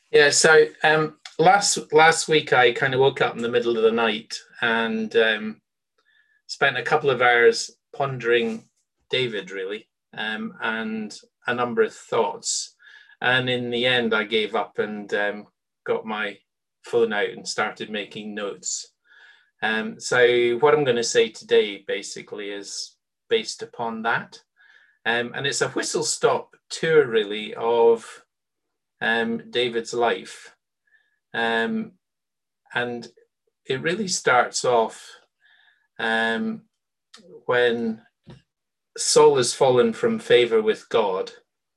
Yeah, so last week I kind of woke up in the middle of the night and spent a couple of hours pondering David, really, and a number of thoughts. And in the end, I gave up and got my phone out and started making notes. So what I'm going to say today basically is based upon that. And it's a whistle stop tour, really, of David's life. Um, and it really starts off um, when Saul has fallen from favor with God,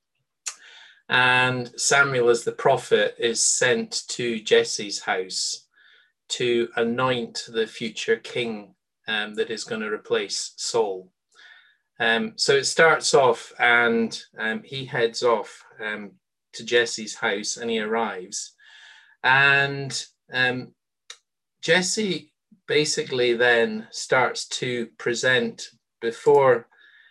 and Samuel, as the prophet, is sent to Jesse's house to anoint the future king that is going to replace Saul. So it starts off, and he heads off to Jesse's house, and he arrives. And Jesse basically then starts to present before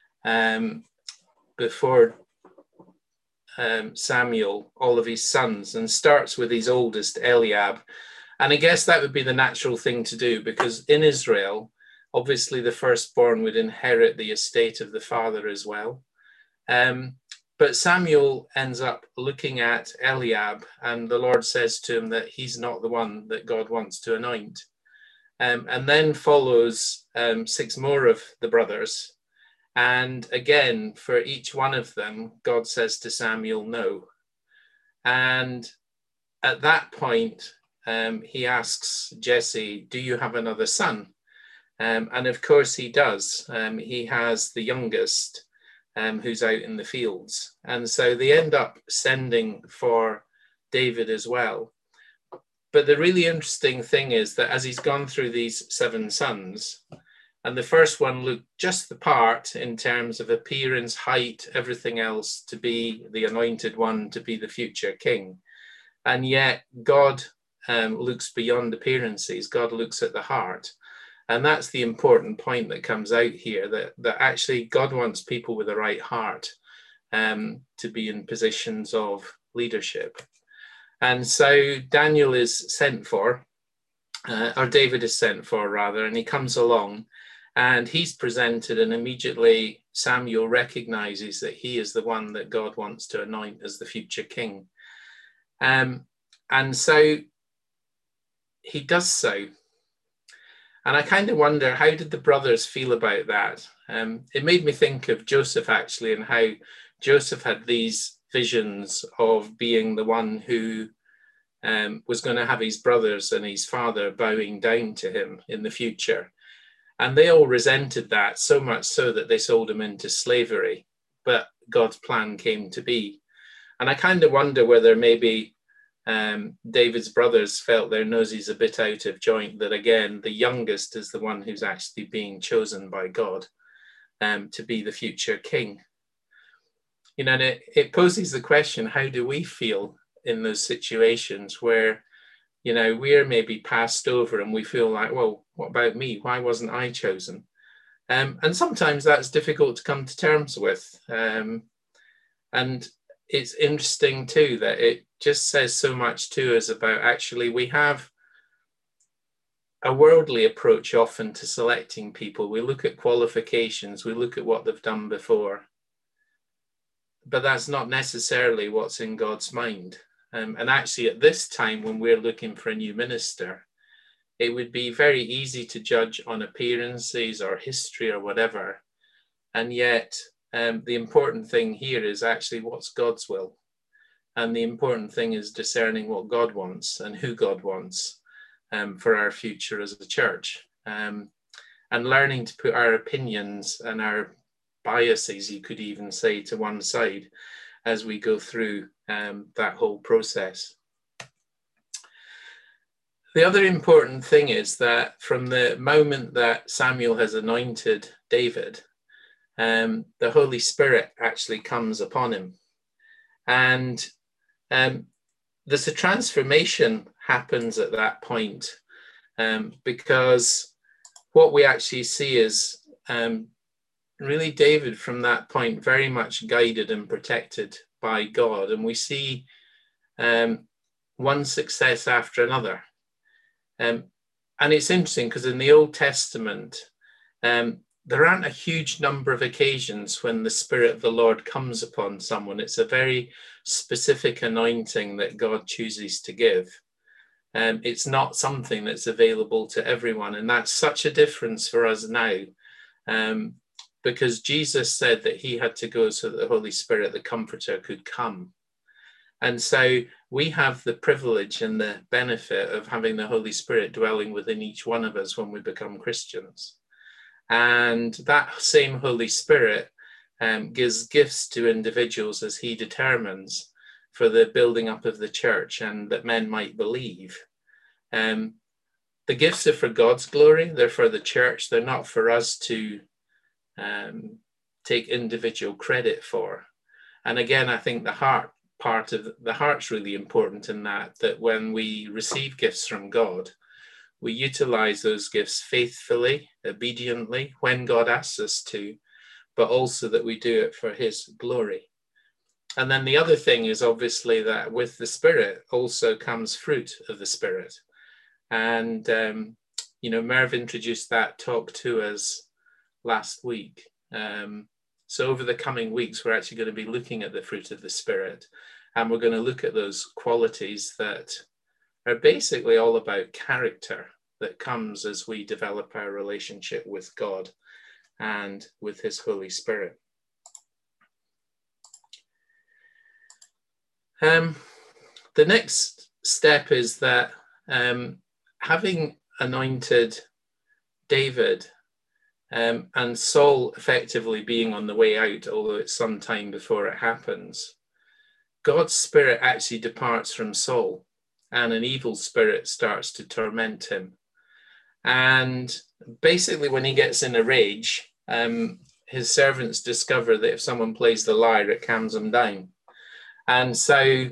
Samuel all of his sons, and starts with his oldest, Eliab. And I guess that would be the natural thing to do, because in Israel, obviously the firstborn would inherit the estate of the father as well. But Samuel ends up looking at Eliab, and the Lord says to him that he's not the one that God wants to anoint. And then follows 6 more of the brothers. And again, for each one of them, God says to Samuel, no. And at that point, he asks Jesse, do you have another son? And of course he does. He has the youngest, who's out in the fields. And so they end up sending for David as well. But the really interesting thing is that as he's gone through these 7 sons, and the first one looked just the part in terms of appearance, height, everything else, to be the anointed one, to be the future king. And yet God looks beyond appearances. God looks at the heart. And that's the important point that comes out here, that actually God wants people with the right heart to be in positions of leadership. And so Daniel is sent for, or David is sent for rather, and he comes along and he's presented, and immediately Samuel recognizes that he is the one that God wants to anoint as the future king. And so he does so. And I kind of wonder, how did the brothers feel about that? It made me think of Joseph, actually, and how Joseph had these visions of being the one who was going to have his brothers and his father bowing down to him in the future. And they all resented that, so much so that they sold him into slavery. But God's plan came to be. And I kind of wonder whether maybe David's brothers felt their noses a bit out of joint, that again, the youngest is the one who's actually being chosen by God to be the future king. You know, and it poses the question, how do we feel in those situations where, you know, we're maybe passed over and we feel like, well, what about me? Why wasn't I chosen? And sometimes that's difficult to come to terms with. And it's interesting too that it just says so much to us about, actually, we have a worldly approach often to selecting people. We look at qualifications, we look at what they've done before, but that's not necessarily what's in God's mind. And actually, at this time, when we're looking for a new minister, it would be very easy to judge on appearances or history or whatever. And yet, the important thing here is actually what's God's will. And the important thing is discerning what God wants and who God wants for our future as a church. And learning to put our opinions and our biases, you could even say, to one side as we go through that whole process. The other important thing is that from the moment that Samuel has anointed David, the Holy Spirit actually comes upon him. And there's a transformation happens at that point, because what we actually see is really David from that point very much guided and protected by God. And we see one success after another. And it's interesting because in the Old Testament, there aren't a huge number of occasions when the Spirit of the Lord comes upon someone. It's a very specific anointing that God chooses to give. It's not something that's available to everyone. And that's such a difference for us now, because Jesus said that he had to go so that the Holy Spirit, the Comforter, could come. And so we have the privilege and the benefit of having the Holy Spirit dwelling within each one of us when we become Christians. And that same Holy Spirit gives gifts to individuals as he determines for the building up of the church and that men might believe. The gifts are for God's glory. They're for the church. They're not for us to take individual credit for. And again, I think the heart's really important in that when we receive gifts from God, we utilize those gifts faithfully, obediently, when God asks us to, but also that we do it for his glory. And then the other thing is obviously that with the Spirit also comes fruit of the Spirit. And, Merv introduced that talk to us last week. So over the coming weeks, we're actually going to be looking at the fruit of the Spirit. And we're going to look at those qualities that are basically all about character that comes as we develop our relationship with God and with his Holy Spirit. The next step is that having anointed David and Saul effectively being on the way out, although it's some time before it happens, God's Spirit actually departs from Saul and an evil spirit starts to torment him. And basically when he gets in a rage, his servants discover that if someone plays the lyre, it calms him down. And so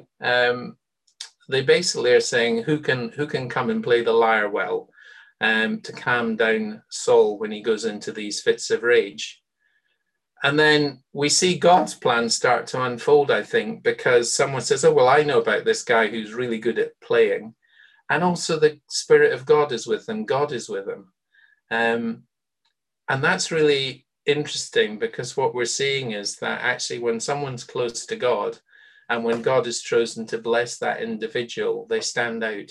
they basically are saying, who can come and play the lyre well to calm down Saul when he goes into these fits of rage. And then we see God's plan start to unfold, I think, because someone says, oh, well, I know about this guy who's really good at playing. And also the Spirit of God is with him. God is with him. And that's really interesting because what we're seeing is that actually when someone's close to God and when God has chosen to bless that individual, they stand out.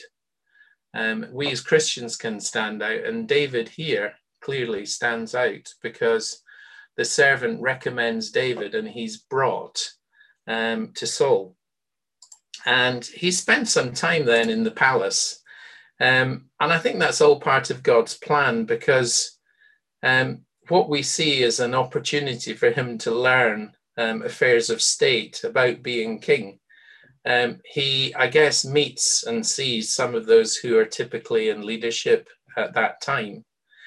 We as Christians can stand out. And David here clearly stands out because the servant recommends David and he's brought to Saul. And he spent some time then in the palace. And I think that's all part of God's plan because what we see is an opportunity for him to learn affairs of state about being king. He, I guess, meets and sees some of those who are typically in leadership at that time.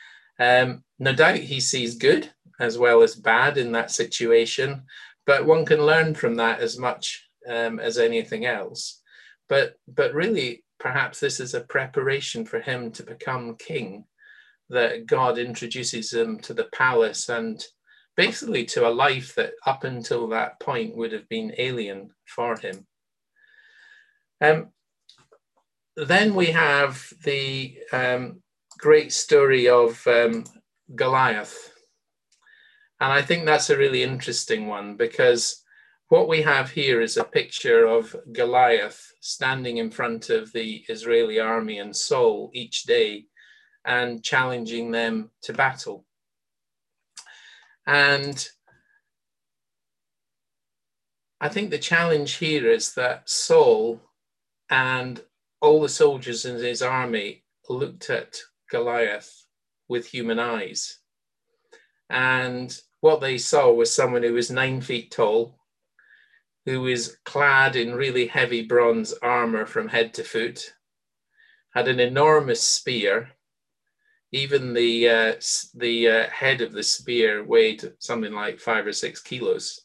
No doubt he sees good as well as bad in that situation, but one can learn from that as much as anything else. But really, perhaps this is a preparation for him to become king, that God introduces him to the palace and basically to a life that up until that point would have been alien for him. Then we have the great story of Goliath. And I think that's a really interesting one because what we have here is a picture of Goliath standing in front of the Israeli army and Saul each day and challenging them to battle. And I think the challenge here is that Saul and all the soldiers in his army looked at Goliath with human eyes. And what they saw was someone who was 9 feet tall, who was clad in really heavy bronze armor from head to foot, had an enormous spear. Even the head of the spear weighed something like 5 or 6 kilos.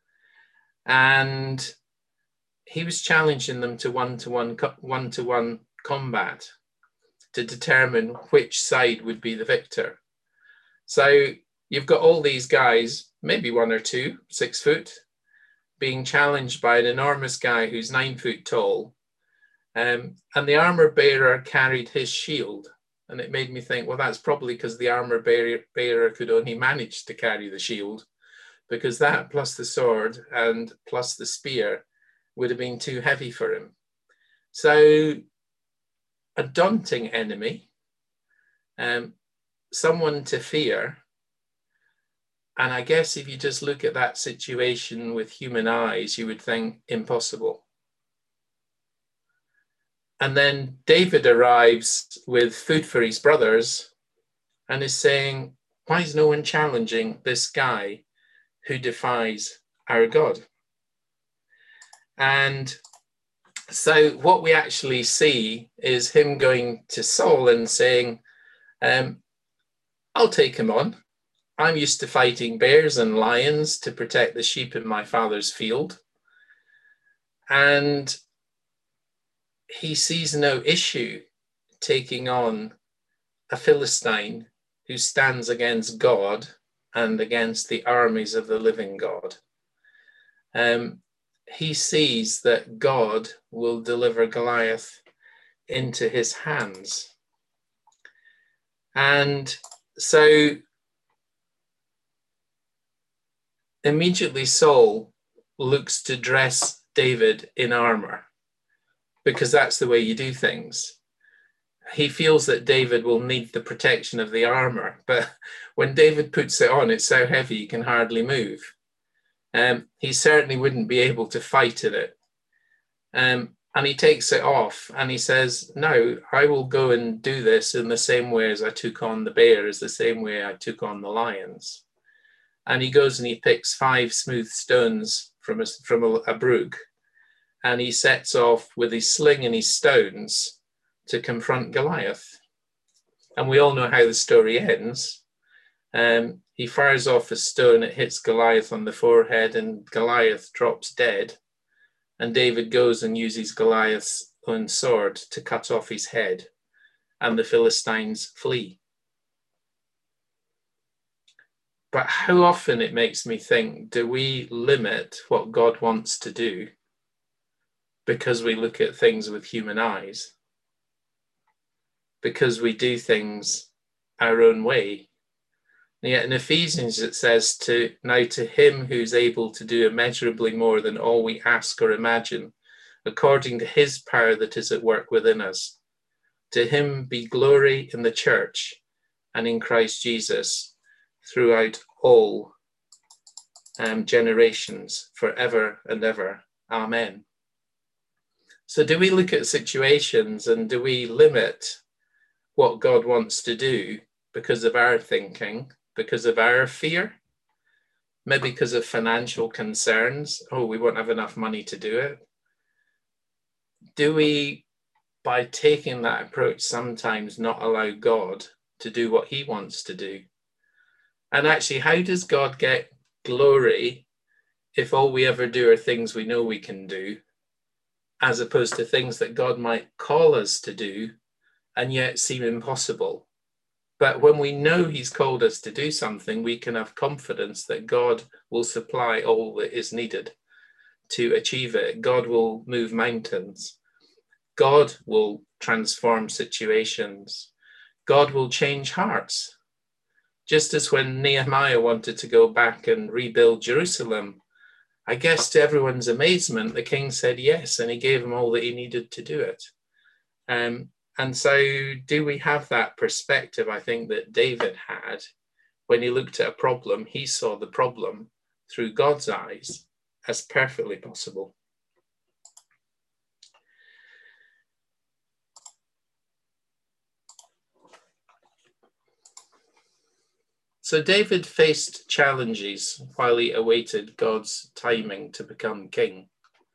And he was challenging them to one-to-one combat to determine which side would be the victor. So you've got all these guys, maybe 1 or 2, 6 foot, being challenged by an enormous guy who's 9 foot tall. And the armor bearer carried his shield. And it made me think, well, that's probably because the armor bearer could only manage to carry the shield, because that plus the sword and plus the spear would have been too heavy for him. So a daunting enemy, someone to fear. And I guess if you just look at that situation with human eyes, you would think impossible. And then David arrives with food for his brothers and is saying, why is no one challenging this guy who defies our God? And so what we actually see is him going to Saul and saying, I'll take him on. I'm used to fighting bears and lions to protect the sheep in my father's field. And he sees no issue taking on a Philistine who stands against God and against the armies of the living God. He sees that God will deliver Goliath into his hands. And so immediately Saul looks to dress David in armor, because that's the way you do things. He feels that David will need the protection of the armor, but when David puts it on, it's so heavy he can hardly move. He certainly wouldn't be able to fight in it. And he takes it off and he says, no, I will go and do this in the same way as I took on the bears, the same way I took on the lions. And he goes and he picks 5 smooth stones from a brook, and he sets off with his sling and his stones to confront Goliath. And we all know how the story ends. He fires off a stone, it hits Goliath on the forehead, and Goliath drops dead. And David goes and uses Goliath's own sword to cut off his head, and the Philistines flee. But how often, it makes me think, do we limit what God wants to do because we look at things with human eyes? Because we do things our own way. And yet in Ephesians it says, now to him who's able to do immeasurably more than all we ask or imagine, according to his power that is at work within us. To him be glory in the church and in Christ Jesus throughout all generations, forever and ever. Amen. So do we look at situations and do we limit what God wants to do because of our thinking, because of our fear, maybe because of financial concerns? Oh, we won't have enough money to do it. Do we, by taking that approach, sometimes not allow God to do what he wants to do? And actually, how does God get glory if all we ever do are things we know we can do, as opposed to things that God might call us to do and yet seem impossible? But when we know he's called us to do something, we can have confidence that God will supply all that is needed to achieve it. God will move mountains. God will transform situations. God will change hearts. Just as when Nehemiah wanted to go back and rebuild Jerusalem, I guess to everyone's amazement, the king said yes, and he gave him all that he needed to do it. And so do we have that perspective, I think, that David had when he looked at a problem? He saw the problem through God's eyes as perfectly possible. So David faced challenges while he awaited God's timing to become king.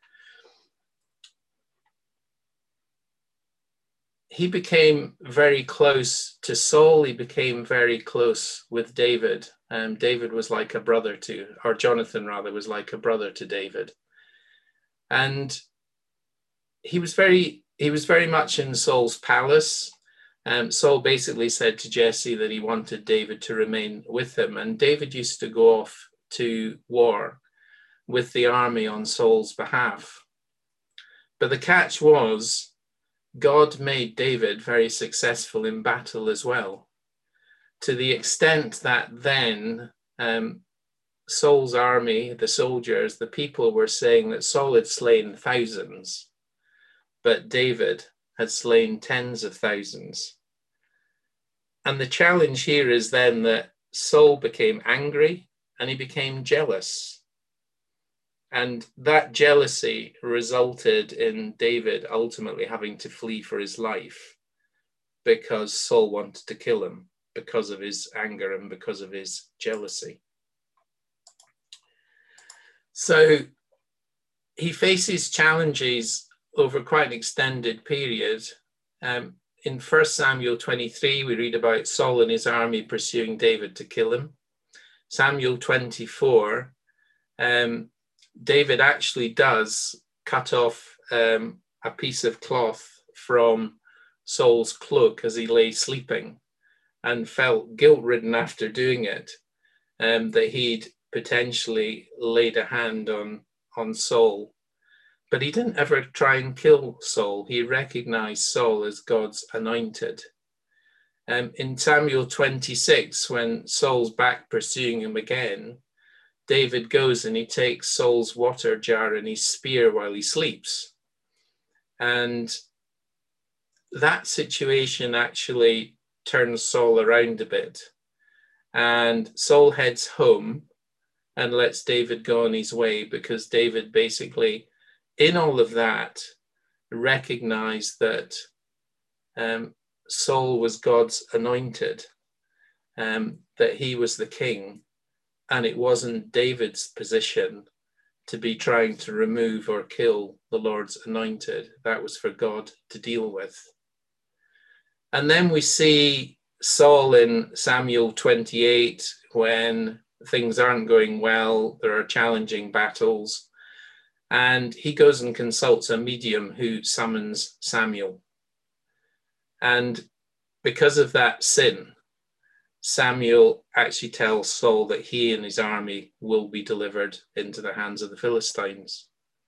He became very close to Saul. He became very close with David. David was like a brother to, or Jonathan rather, was like a brother to David. And he was very much in Saul's palace. Saul basically said to Jesse that he wanted David to remain with him. And David used to go off to war with the army on Saul's behalf. But the catch was God made David very successful in battle as well, to the extent that then Saul's army, the soldiers, the people were saying that Saul had slain thousands, but David had slain tens of thousands. And the challenge here is then that Saul became angry and he became jealous. And that jealousy resulted in David ultimately having to flee for his life because Saul wanted to kill him because of his anger and because of his jealousy. So he faces challenges over quite an extended period. In 1 Samuel 23, we read about Saul and his army pursuing David to kill him. Samuel 24, David actually does cut off a piece of cloth from Saul's cloak as he lay sleeping and felt guilt-ridden after doing it, that he'd potentially laid a hand on Saul. But he didn't ever try and kill Saul. He recognized Saul as God's anointed. In Samuel 26, when Saul's back pursuing him again, David goes and he takes Saul's water jar and his spear while he sleeps. And that situation actually turns Saul around a bit. And Saul heads home and lets David go on his way, because David basically, in all of that, recognized that Saul was God's anointed, that he was the king, and it wasn't David's position to be trying to remove or kill the Lord's anointed. That was for God to deal with. And then we see Saul in Samuel 28, when things aren't going well, there are challenging battles, and he goes and consults a medium who summons Samuel. And because of that sin, Samuel actually tells Saul that he and his army will be delivered into the hands of the Philistines.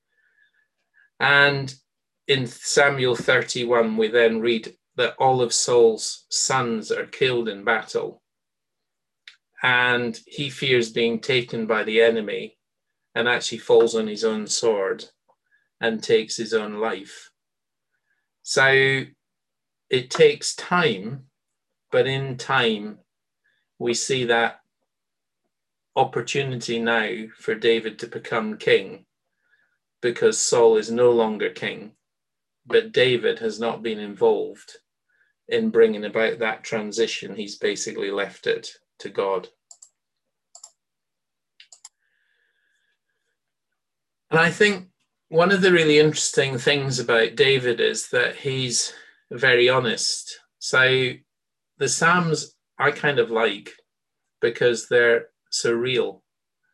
And in Samuel 31, we then read that all of Saul's sons are killed in battle, and he fears being taken by the enemy and actually falls on his own sword and takes his own life. So it takes time, but in time, we see that opportunity now for David to become king, because Saul is no longer king, but David has not been involved in bringing about that transition. He's basically left it to God. And I think one of the really interesting things about David is that he's very honest. So the Psalms I kind of like because they're so real.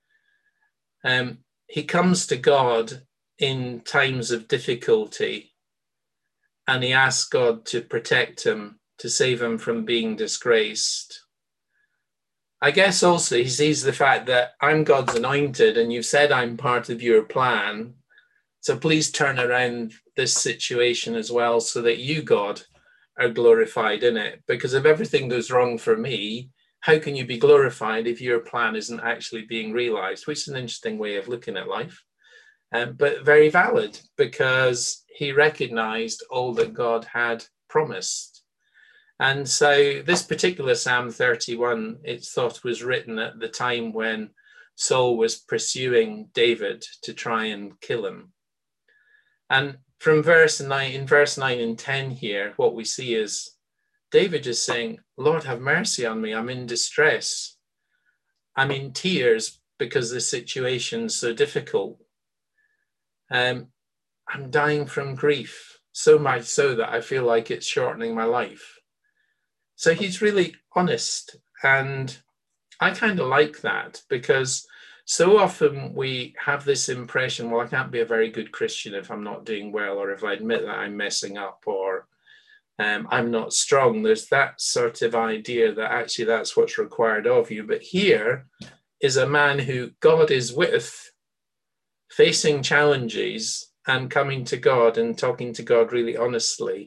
He comes to God in times of difficulty, and he asks God to protect him, to save him from being disgraced. I guess also he sees the fact that I'm God's anointed, and you've said I'm part of your plan. So please turn around this situation as well, so that you, God, are glorified in it. Because if everything goes wrong for me, how can you be glorified if your plan isn't actually being realized? Which is an interesting way of looking at life, but very valid, because he recognized all that God had promised. And so this particular Psalm 31, it's thought was written at the time when Saul was pursuing David to try and kill him. And from verse 9 and 10 here, what we see is David is saying, Lord, have mercy on me. I'm in distress. I'm in tears because the situation's so difficult. I'm dying from grief, so much so that I feel like it's shortening my life. So he's really honest. And I kind of like that, because so often we have this impression, well, I can't be a very good Christian if I'm not doing well, or if I admit that I'm messing up, or I'm not strong. There's that sort of idea that actually that's what's required of you. But here is a man who God is with, facing challenges and coming to God and talking to God really honestly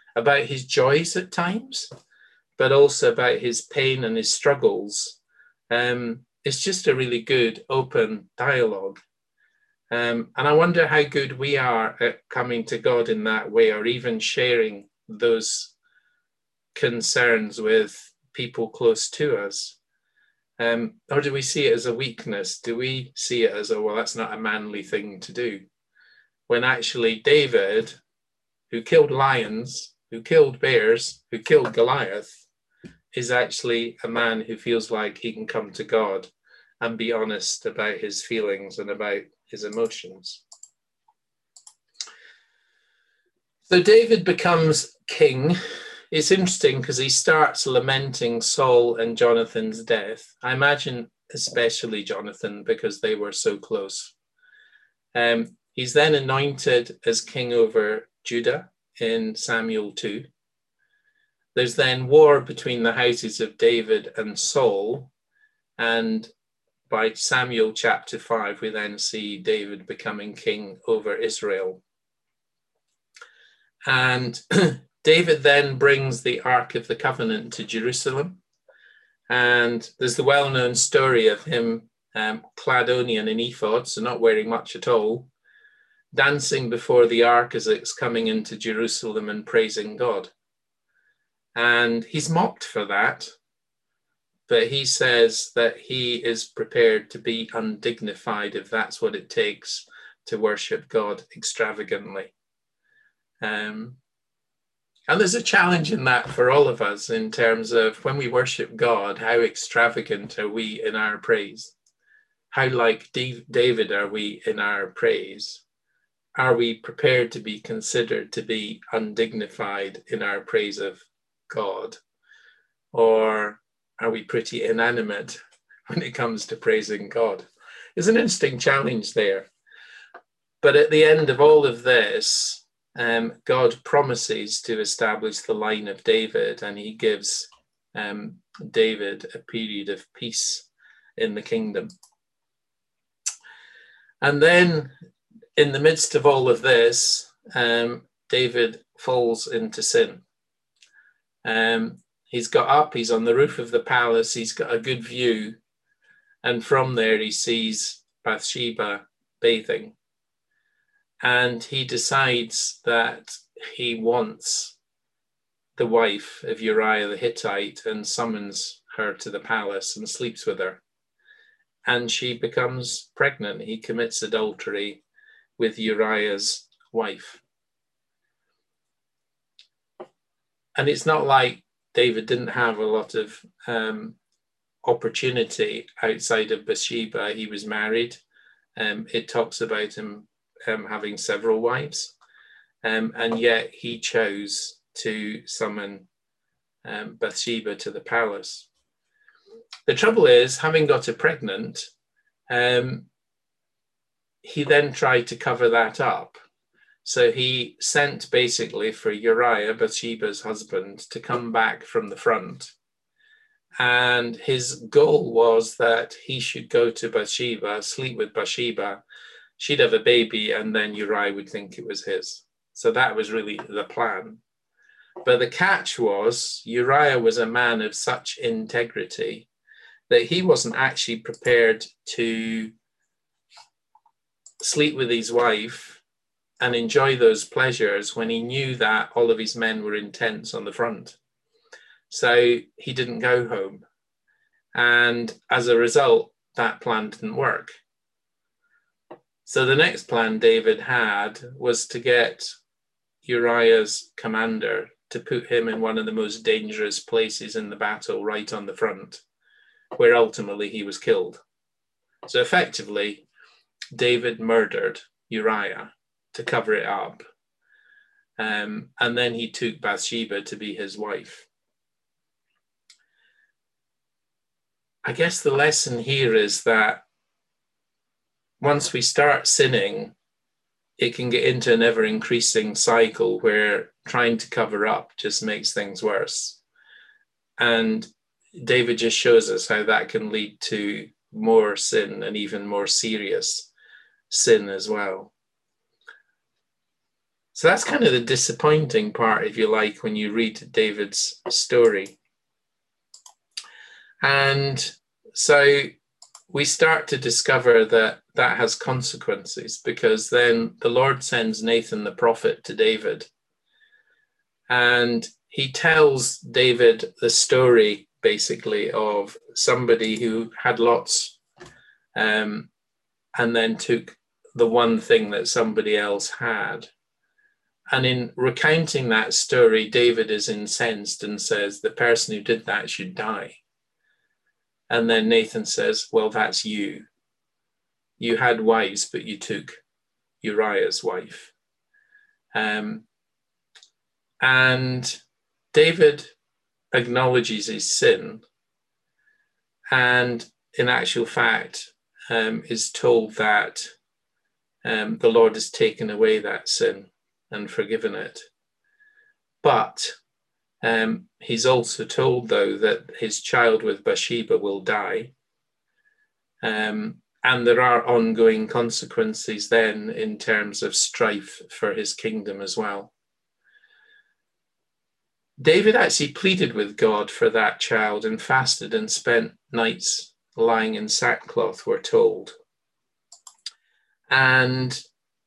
about his joys at times, but also about his pain and his struggles. It's just a really good open dialogue. And I wonder how good we are at coming to God in that way, or even sharing those concerns with people close to us. Or do we see it as a weakness? Do we see it as, well, that's not a manly thing to do? When actually David, who killed lions, who killed bears, who killed Goliath, is actually a man who feels like he can come to God and be honest about his feelings and about his emotions. So David becomes king. It's interesting because he starts lamenting Saul and Jonathan's death. I imagine especially Jonathan, because they were so close. He's then anointed as king over Judah in Samuel 2. There's then war between the houses of David and Saul, and by Samuel chapter 5, we then see David becoming king over Israel. And David then brings the Ark of the Covenant to Jerusalem. And there's the well-known story of him clad only in an ephod, so not wearing much at all, dancing before the Ark as it's coming into Jerusalem and praising God. And he's mocked for that, but he says that he is prepared to be undignified if that's what it takes to worship God extravagantly. And there's a challenge in that for all of us in terms of when we worship God, how extravagant are we in our praise? How like David are we in our praise? Are we prepared to be considered to be undignified in our praise of God? Or are we pretty inanimate when it comes to praising God? It's an interesting challenge there. But at the end of all of this, God promises to establish the line of David, and he gives David a period of peace in the kingdom. And then in the midst of all of this, David falls into sin. He's got up, he's on the roof of the palace, he's got a good view, and from there he sees Bathsheba bathing. And he decides that he wants the wife of Uriah the Hittite and summons her to the palace and sleeps with her. And she becomes pregnant. He commits adultery with Uriah's wife. And it's not like David didn't have a lot of opportunity outside of Bathsheba. He was married. It talks about him having several wives, and yet he chose to summon Bathsheba to the palace. The trouble is, having got her pregnant, he then tried to cover that up. So he sent basically for Uriah, Bathsheba's husband, to come back from the front. And his goal was that he should go to Bathsheba, sleep with Bathsheba, she'd have a baby, and then Uriah would think it was his. So that was really the plan. But the catch was Uriah was a man of such integrity that he wasn't actually prepared to sleep with his wife and enjoy those pleasures when he knew that all of his men were in tents on the front. So he didn't go home. And as a result, that plan didn't work. So the next plan David had was to get Uriah's commander to put him in one of the most dangerous places in the battle, right on the front, where ultimately he was killed. So effectively, David murdered Uriah to cover it up. And then he took Bathsheba to be his wife. I guess the lesson here is that once we start sinning, it can get into an ever-increasing cycle where trying to cover up just makes things worse. And David just shows us how that can lead to more sin and even more serious sin as well. So that's kind of the disappointing part, if you like, when you read David's story. And so we start to discover that that has consequences, because then the Lord sends Nathan the prophet to David, and he tells David the story basically of somebody who had lots and then took the one thing that somebody else had. And in recounting that story, David is incensed and says, the person who did that should die. And then Nathan says, well, that's you. You had wives, but you took Uriah's wife. And David acknowledges his sin, and in actual fact is told that the Lord has taken away that sin and forgiven it. But he's also told, though, that his child with Bathsheba will die. And there are ongoing consequences then in terms of strife for his kingdom as well. David actually pleaded with God for that child and fasted and spent nights lying in sackcloth, we're told. And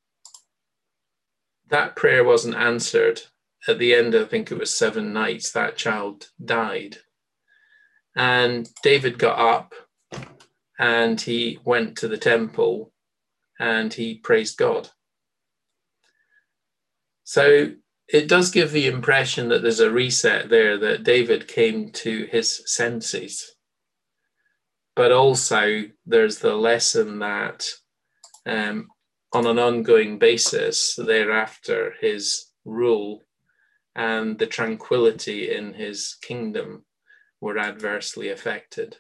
that prayer wasn't answered. At the end, I think it was 7 nights, that child died. And David got up and he went to the temple and he praised God. So it does give the impression that there's a reset there, that David came to his senses. But also there's the lesson that on an ongoing basis thereafter, his rule and the tranquility in his kingdom were adversely affected.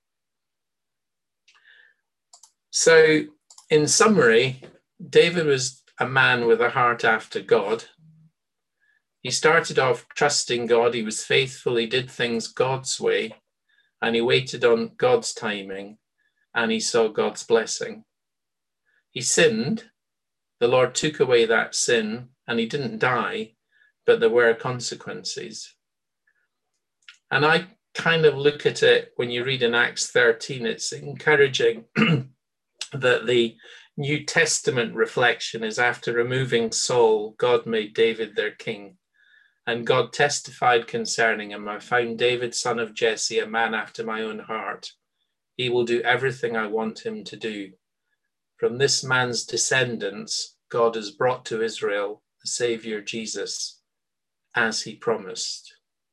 So in summary, David was a man with a heart after God. He started off trusting God. He was faithful. He did things God's way, and he waited on God's timing, and he saw God's blessing. He sinned. The Lord took away that sin, and he didn't die, but there were consequences. And I kind of look at it, when you read in Acts 13, it's encouraging that the New Testament reflection is after removing Saul, God made David their king. And God testified concerning him, I found David, son of Jesse, a man after my own heart. He will do everything I want him to do. From this man's descendants, God has brought to Israel the Savior Jesus, as he promised.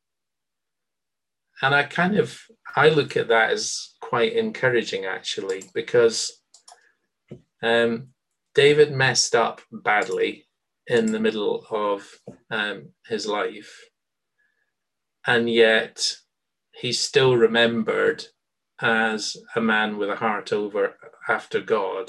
And I look at that as quite encouraging, actually, because David messed up badly in the middle of his life, and yet he's still remembered as a man with a heart after God,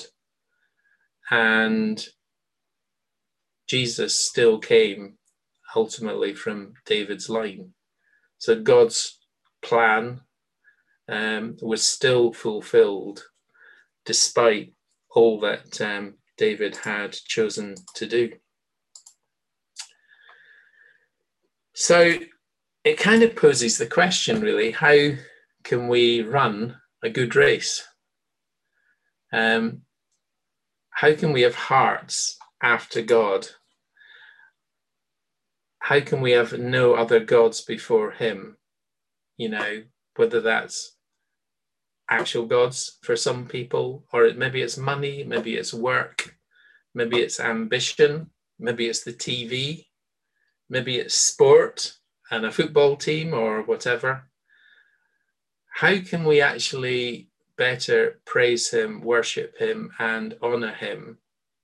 and Jesus still came ultimately from David's line. So God's plan was still fulfilled despite all that David had chosen to do. So it kind of poses the question, really, how can we run a good race? How can we have hearts after God? How can we have no other gods before him? You know, whether that's actual gods for some people, or maybe it's money, maybe it's work, maybe it's ambition, maybe it's the TV, maybe it's sport and a football team or whatever. How can we actually better praise him, worship him, and honor him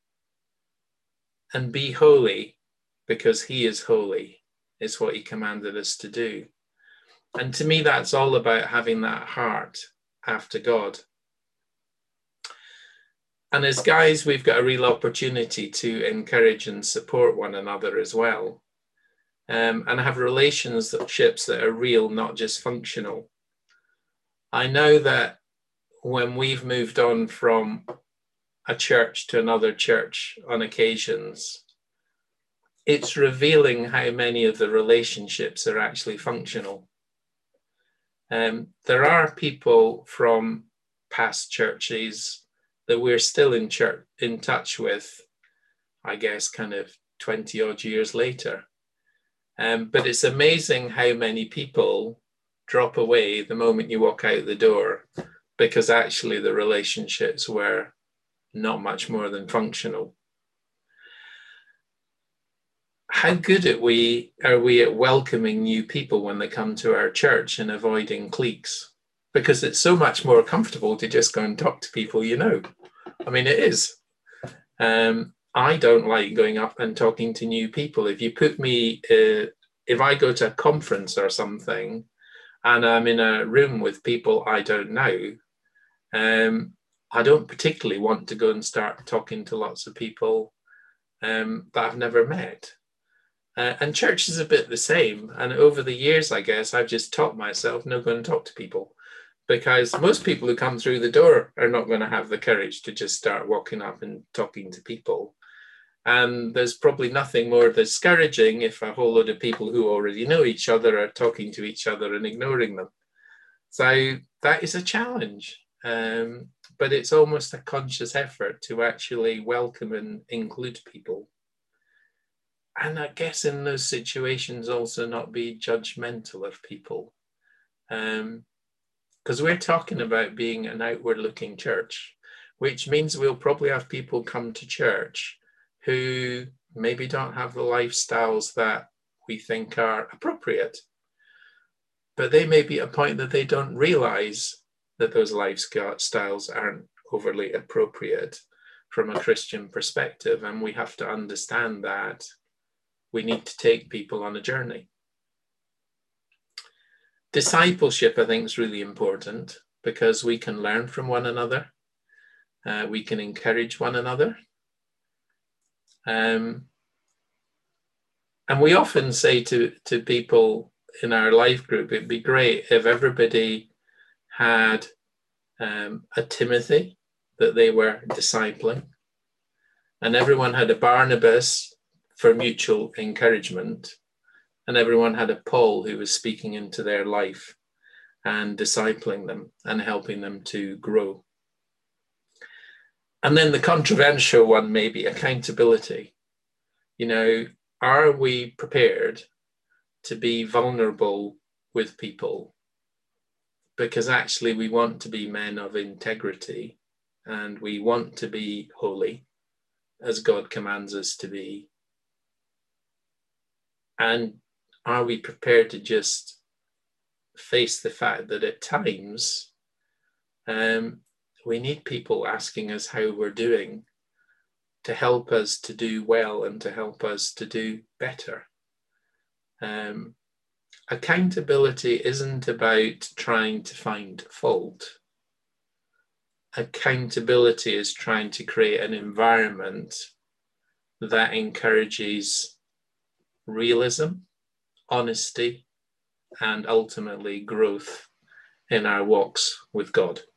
and be holy because he is holy, is what he commanded us to do. And to me, that's all about having that heart after God. And as guys, we've got a real opportunity to encourage and support one another as well, and have relationships that are real, not just functional. I know that when we've moved on from a church to another church on occasions, it's revealing how many of the relationships are actually functional. There are people from past churches that we're still in touch with, I guess, kind of 20 odd years later. But it's amazing how many people drop away the moment you walk out the door, because actually the relationships were not much more than functional. How good are we at welcoming new people when they come to our church and avoiding cliques? Because it's so much more comfortable to just go and talk to people you know. I mean, it is. I don't like going up and talking to new people. If you put me, if I go to a conference or something and I'm in a room with people I don't know, I don't particularly want to go and start talking to lots of people that I've never met. And church is a bit the same. And over the years, I guess, I've just taught myself no, go and talk to people, because most people who come through the door are not going to have the courage to just start walking up and talking to people. And there's probably nothing more discouraging if a whole load of people who already know each other are talking to each other and ignoring them. So that is a challenge. But it's almost a conscious effort to actually welcome and include people. And I guess in those situations also not be judgmental of people. Because we're talking about being an outward-looking church, which means we'll probably have people come to church who maybe don't have the lifestyles that we think are appropriate. But they may be at a point that they don't realize that those lifestyles aren't overly appropriate from a Christian perspective. And we have to understand that we need to take people on a journey. Discipleship, I think, is really important because we can learn from one another. We can encourage one another. And we often say to people in our life group, it'd be great if everybody had a Timothy that they were discipling, and everyone had a Barnabas for mutual encouragement, and everyone had a Paul who was speaking into their life and discipling them and helping them to grow. And then the controversial one may be accountability. You know, are we prepared to be vulnerable with people? Because actually we want to be men of integrity and we want to be holy as God commands us to be. And are we prepared to just face the fact that at times we need people asking us how we're doing to help us to do well and to help us to do better? Accountability isn't about trying to find fault. Accountability is trying to create an environment that encourages realism, honesty, and ultimately growth in our walks with God.